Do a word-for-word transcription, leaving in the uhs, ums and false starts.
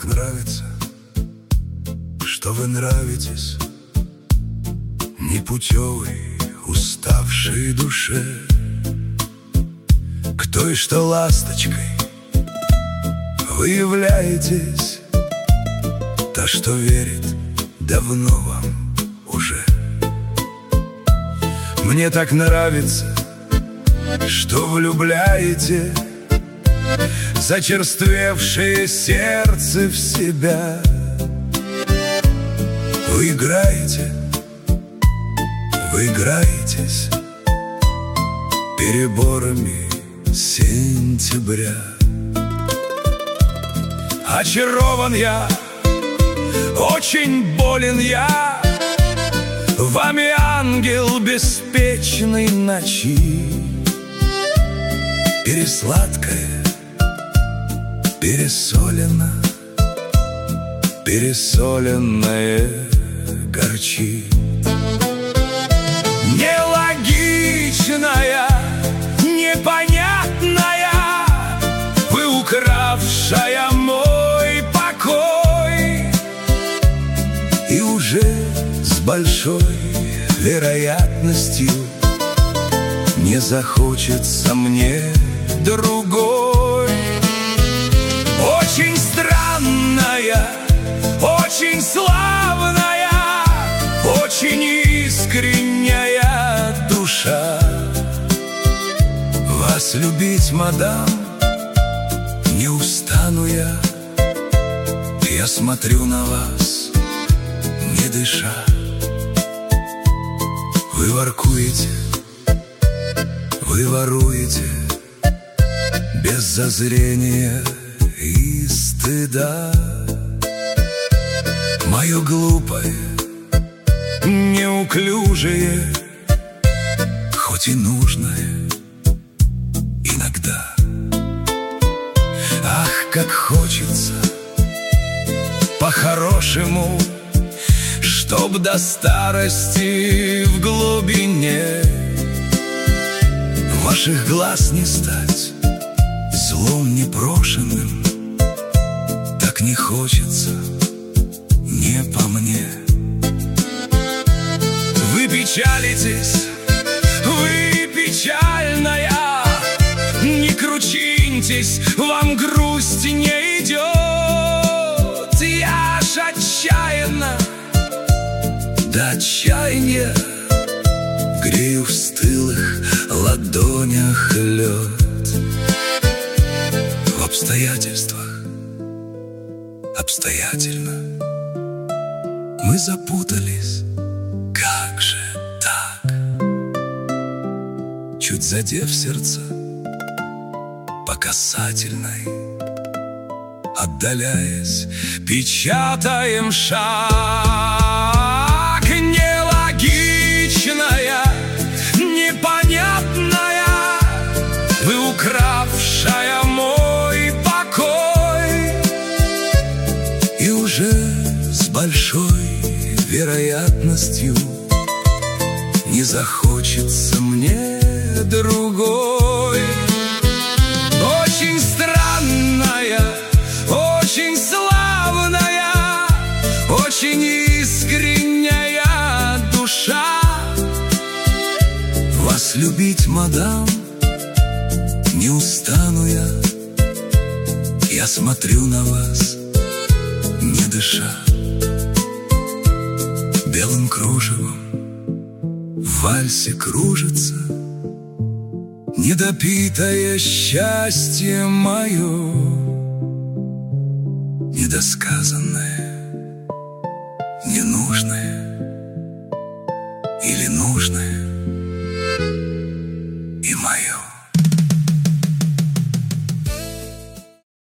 так нравится, что вы нравитесь непутевой, уставшей душе, к той, что ласточкой вы являетесь, та, что верит давно вам уже. Мне так нравится, что влюбляете зачерствевшее сердце в себя. Вы играете, вы играетесь переборами сентября. Очарован я, очень болен я вами, ангел беспечной ночи. Пересладкое, пересолено, пересоленное горчит. Нелогичная, непонятная, вы укравшая мой покой. И уже с большой вероятностью не захочется мне другой. Очень странная, очень славная, очень искренняя душа. Вас любить, мадам, не устану я. Я смотрю на вас, не дыша. Вы воркуете, вы воруете без зазрения и стыда. Мое глупое, неуклюжее, хоть и нужное иногда. Ах, как хочется по-хорошему, чтоб до старости в глубине ваших глаз не стать злом непрошенным. Так не хочется, не по мне. Вы печалитесь, вы печальная, не кручиньтесь, вам грусть не идет. Я ж отчаянно, до отчаяния грею в стылых ладонях лед. В обстоятельствах обстоятельно мы запутались. Как же так? Чуть задев сердце по касательной, отдаляясь, печатаем шаг. Нелогичная, непонятная, вы укравшая мой покой. И уже с большой вероятностью не захочется мне другой. Очень странная, очень славная, очень искренняя душа. Вас любить, мадам, не устану я. Я смотрю на вас, не дыша. Белым кружевом в вальсе кружится недопитое счастье мое, недосказанное, ненужное или нужное.